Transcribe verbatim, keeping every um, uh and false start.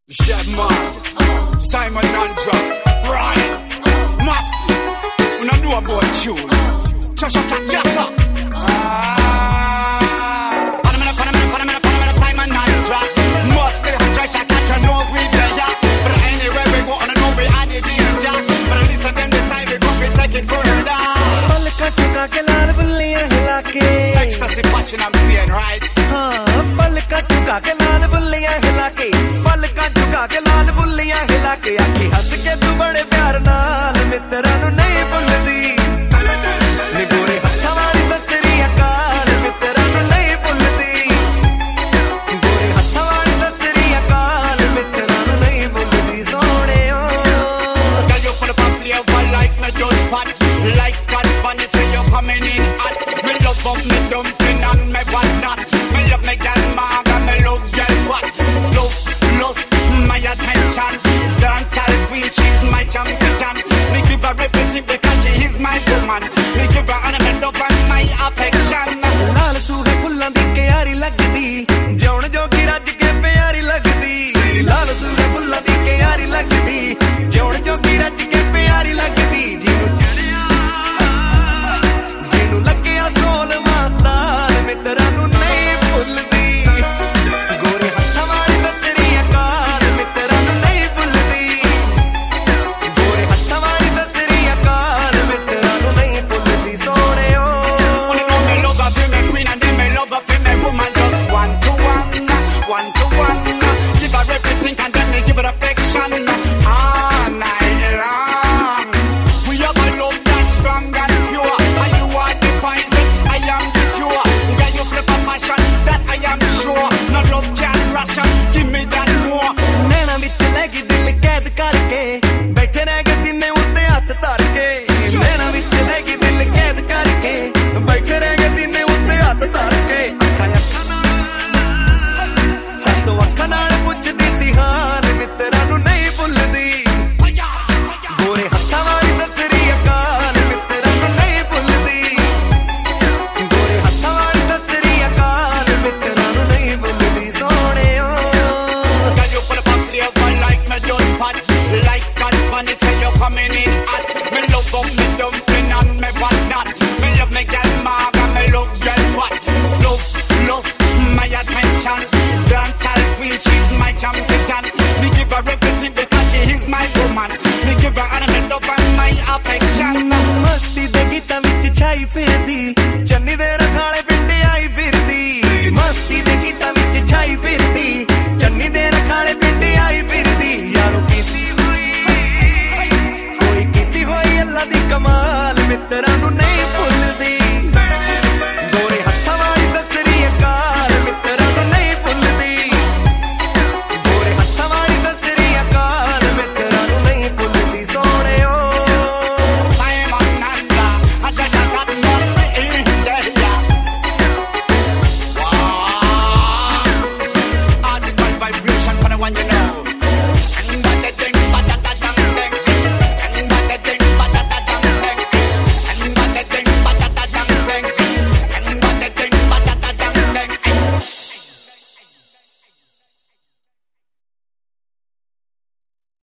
Shadman, Simon Nandra, Ryan, Muff, we don't know about tune. Chasha Cat, yes sir. Ah, Simon Nandra, must stay Chasha Cat, you know we there. But anyway, we want to know we are the danger. But at least them this time we go we take it further. Palka chuka ke laal bulliyan hila ke. Ecstasy, passion and pain, right? haan palka chuka ke laal bulliyan hila ke. के लाल बुल्लियां हिला के आखी हंस के तू बड़े प्यार नाल मित्रा नु नहीं